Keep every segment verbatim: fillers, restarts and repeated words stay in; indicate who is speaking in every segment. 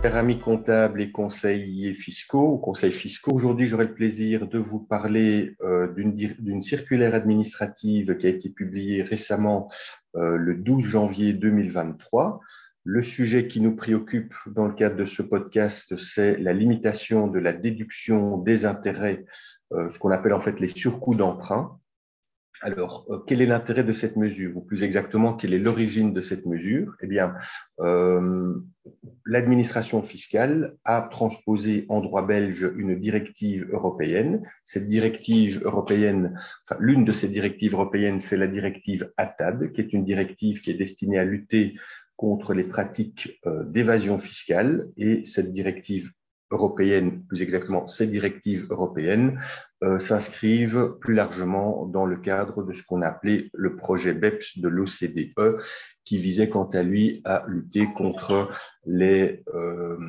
Speaker 1: Chers amis comptables et conseillers fiscaux, ou conseils fiscaux, aujourd'hui j'aurai le plaisir de vous parler euh, d'une, d'une circulaire administrative qui a été publiée récemment euh, le douze janvier deux mille vingt-trois. Le sujet qui nous préoccupe dans le cadre de ce podcast, c'est la limitation de la déduction des intérêts, euh, ce qu'on appelle en fait les surcoûts d'emprunt. Alors, euh, quel est l'intérêt de cette mesure, ou plus exactement, quelle est l'origine de cette mesure? Eh bien, euh, l'administration fiscale a transposé en droit belge une directive européenne. Cette directive européenne, enfin, l'une de ces directives européennes, c'est la directive A T A D, qui est une directive qui est destinée à lutter contre les pratiques euh, d'évasion fiscale. Et cette directive européenne, plus exactement ces directives européennes, euh, s'inscrivent plus largement dans le cadre de ce qu'on a appelé le projet BEPS de l'O C D E, qui visait quant à lui à lutter contre les, euh,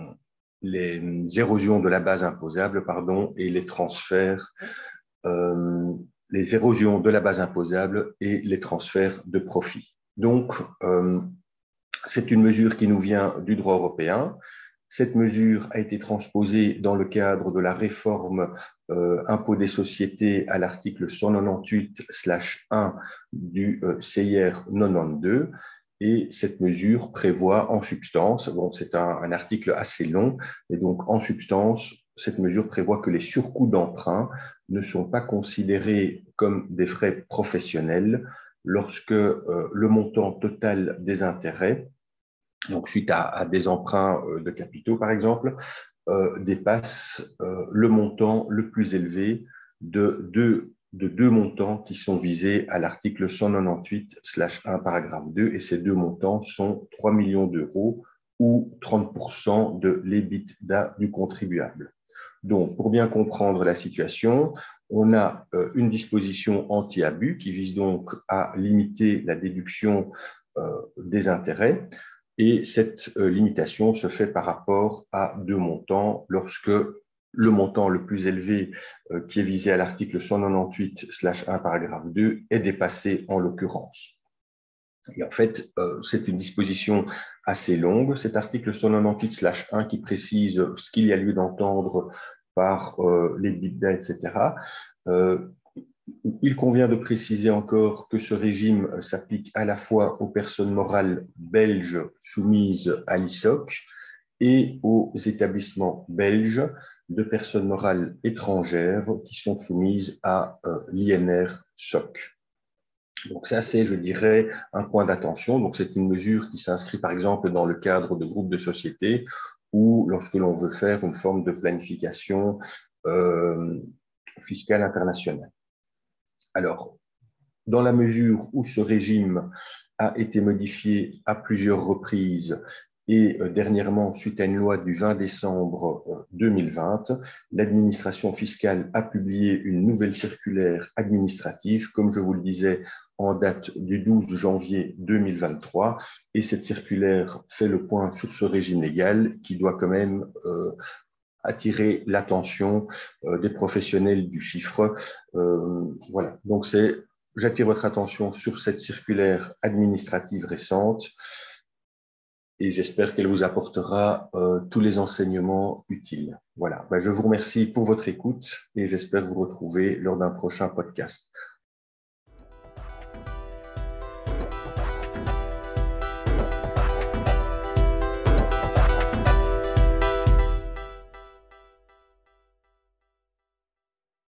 Speaker 1: les érosions de la base imposable pardon, et les transferts, euh, les érosions de la base imposable et les transferts de profit. Donc, euh, c'est une mesure qui nous vient du droit européen. Cette mesure a été transposée dans le cadre de la réforme euh, impôt des sociétés à l'article cent quatre-vingt-dix-huit tiret un du euh, C I R quatre-vingt-douze. Et cette mesure prévoit en substance, bon, c'est un, un article assez long, et donc en substance, cette mesure prévoit que les surcoûts d'emprunt ne sont pas considérés comme des frais professionnels lorsque euh, le montant total des intérêts, donc suite à, à des emprunts de capitaux par exemple, euh, dépasse euh, le montant le plus élevé de deux, de deux montants qui sont visés à l'article cent quatre-vingt-dix-huit tiret un paragraphe deux, et ces deux montants sont trois millions d'euros ou trente pour cent de l'EBITDA du contribuable. Donc, pour bien comprendre la situation, on a euh, une disposition anti-abus qui vise donc à limiter la déduction euh, des intérêts. Et cette euh, limitation se fait par rapport à deux montants lorsque le montant le plus élevé euh, qui est visé à l'article cent quatre-vingt-dix-huit tiret un paragraphe deux est dépassé en l'occurrence. Et en fait, euh, c'est une disposition assez longue, cet article cent quatre-vingt-dix-huit tiret un qui précise ce qu'il y a lieu d'entendre par euh, les l'EBITDA, et cetera. Euh, Il convient de préciser encore que ce régime s'applique à la fois aux personnes morales belges soumises à l'I S O C et aux établissements belges de personnes morales étrangères qui sont soumises à euh, l'I N R S O C. Donc ça, c'est, je dirais, un point d'attention. Donc c'est une mesure qui s'inscrit par exemple dans le cadre de groupes de sociétés ou lorsque l'on veut faire une forme de planification euh, fiscale internationale. Alors, dans la mesure où ce régime a été modifié à plusieurs reprises et euh, dernièrement, suite à une loi du vingt décembre deux mille vingt, l'administration fiscale a publié une nouvelle circulaire administrative, comme je vous le disais, en date du douze janvier deux mille vingt-trois. Et cette circulaire fait le point sur ce régime légal qui doit quand même euh, attirer l'attention euh, des professionnels du chiffre. Euh, voilà, donc c'est, j'attire votre attention sur cette circulaire administrative récente et j'espère qu'elle vous apportera euh, tous les enseignements utiles. Voilà, ben, je vous remercie pour votre écoute et j'espère vous retrouver lors d'un prochain podcast.